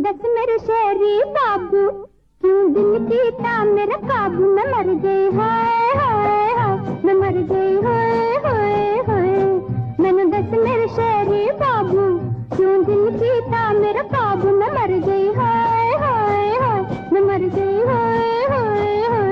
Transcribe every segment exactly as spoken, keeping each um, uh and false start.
दस मेरे शेरी बाबू, क्यों दिल जीता मेरा काबू, मैं मर गई हाय हाय हाय, मैं मर गई हाय हाय हाय। मैंने दस मेरे शेरी बाबू, क्यों दिल जीता मेरा काबू, मैं मर गई हाय हाय हाय, मैं मर गई हाय हाय हाय।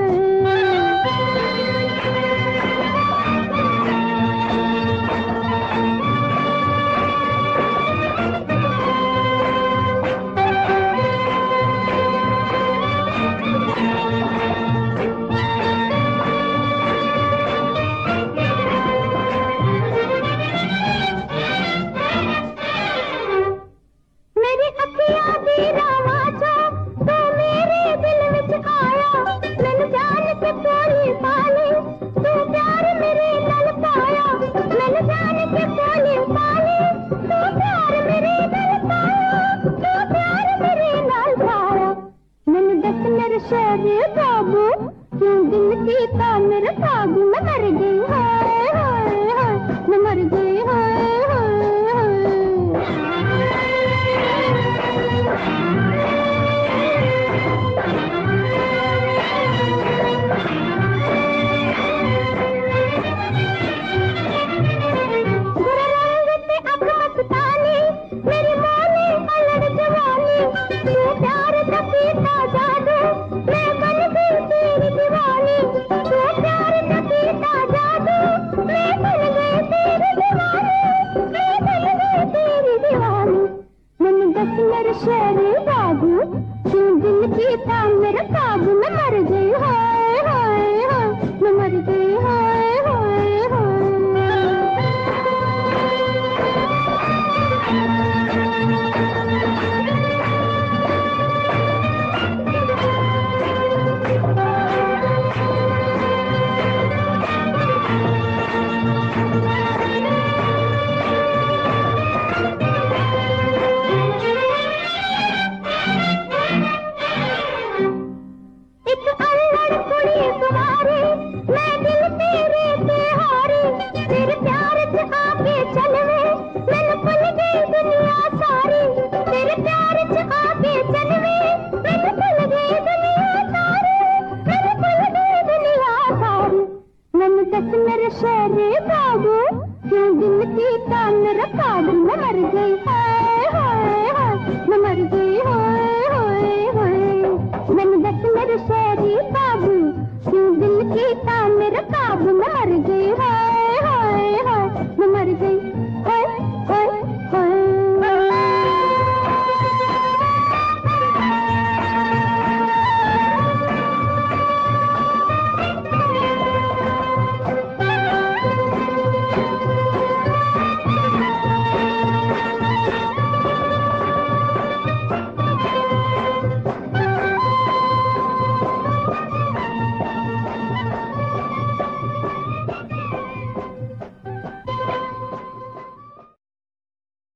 शेरी बाबू, क्यों दिल जीता मेरा काबू, मैं मर गई हाय हाय हाय, मैं मर गई हाय हाय मेरी मानी अलग जवानी, तू प्यार का पीता जादू, मैं बन गई तेरी दीवानी। तू प्यार का पीता जादू, मैं बन गई तेरी दीवानी, मैं बन गई तेरी दीवानी। मैंने दस मेरे शेरी बाबू, क्यों दिल जीता मेरा काबू, मैं मर गई हाय हाय हाय, मैं मर गई हाय।